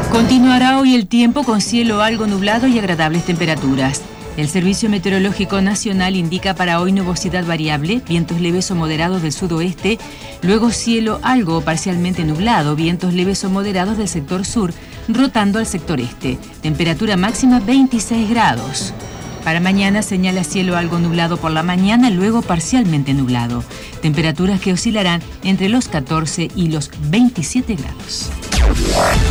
Continuará hoy el tiempo con cielo algo nublado y agradables temperaturas. El Servicio Meteorológico Nacional indica para hoy nubosidad variable, vientos leves o moderados del sudoeste, luego cielo algo o parcialmente nublado, vientos leves o moderados del sector sur, rotando al sector este. Temperatura máxima 26 grados. Para mañana señala cielo algo nublado por la mañana, luego parcialmente nublado. Temperaturas que oscilarán entre los 14 y los 27 grados.